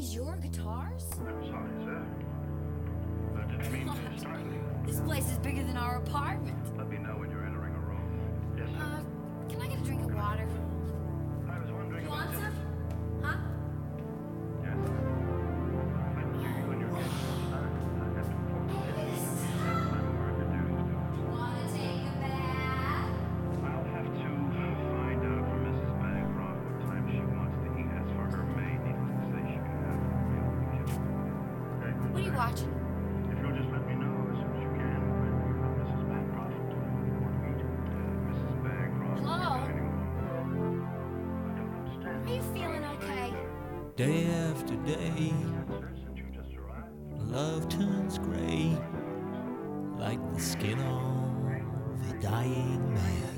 these your guitars? I'm sorry, sir. I didn't mean to startle you. This place is bigger than our apartment. Let me know when you're entering a room. Yes, sir. Can I get a drink of water? I was wondering You about want this. some? Huh? Yes. I will see you when you're getting inside. I have to inform the kitchen. I'm aware of your duties. Wanna take a bath? I'll have to find out from Mrs. Bancroft what time she wants to eat. As for her maid, needless to say, she can have her meal in the kitchen. Okay? What are you watching? If you'll just let me know as soon as you can when you're with Mrs. Bancroft and you want to meet Mrs. Bancroft. Hello? I don't understand. Are you feeling okay? Day after day, Sir, since you just arrived. love turns gray, like the skin of a dying man.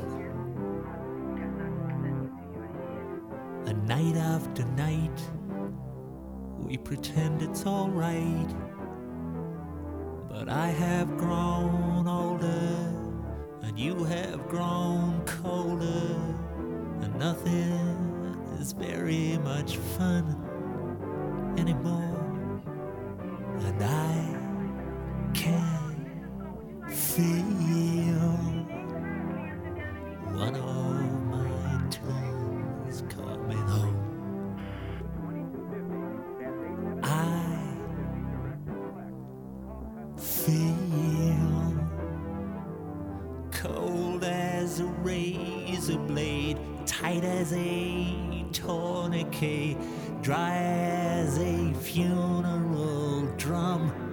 And night after night, we pretend it's alright. But I have grown older, and you have grown colder, and nothing is very much fun anymore. And I can feel one of my toes coming home. I feel cold as a razor blade, tight as a tourniquet, dry as a funeral drum.